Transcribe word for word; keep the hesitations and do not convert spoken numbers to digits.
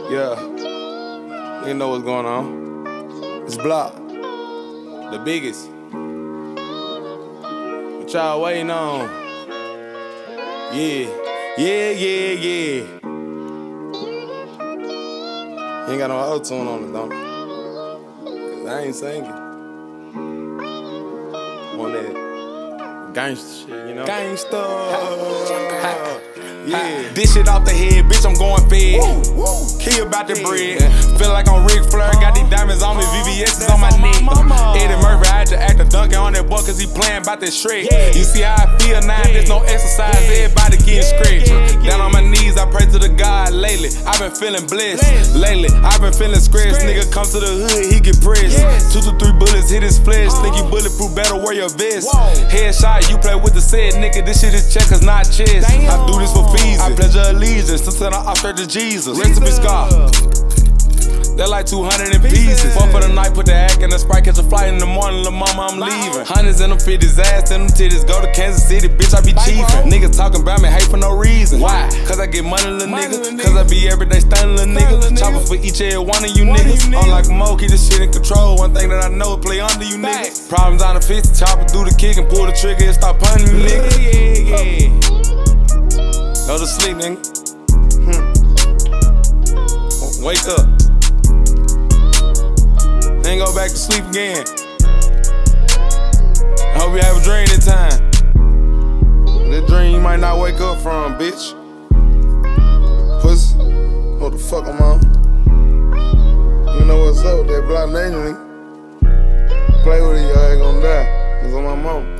Yeah, you know what's going on. It's Block, the biggest. What y'all waiting on? Yeah, yeah, yeah, yeah. You ain't got no auto-tune on it, don't you? Cause I ain't singing. On that gangsta shit, you know? Gangsta. Yeah. This shit off the head, bitch, I'm going fed. Key about the bread. Feel like I'm Ric Flair, got these diamonds on me, V V S is on my neck. Eddie Murphy, I had to act a dunking on that boy cause he playing about that shred. You see how I feel now, there's no exercise, everybody getting scratched. Down on my knees, I pray to the God lately. I've been feeling blessed. Lately, I've been feeling scratched. Nigga come to the hood, he get pressed. Two to three bullets hit his flesh. Think you bulletproof, better wear your vest. Headshot, you play with the said nigga, this shit is checkers, not chess. I do this for fees. I pledge allegiance, sometimes I straight to Jesus. Recipe scar. They're like two hundred in pieces. Fuck for the night, put the act in the Sprite, catch a flight in the morning, lil' mama, I'm leaving. Hundreds in them fifties, ass in them titties. Go to Kansas City, bitch, I be chiefin'. Niggas talking about me, hate for no reason. Why? Cause I get money, lil' nigga. Cause I be everyday stunning, lil' nigga. Chopper for each and every one of you niggas. I'm like a mo, keep this shit in control. One thing that I know, play under you niggas. Problems on the fist, chopper through the kick and pull the trigger and start punting you niggas. Yeah, yeah. Go to sleep, nigga. Hmm. Wake up. Then go back to sleep again. I hope you have a dream this time. That dream you might not wake up from, bitch. Pussy, what the fuck I'm on? You know what's up with that Block nigga? Play with it, y'all ain't gonna die. It's on my mom.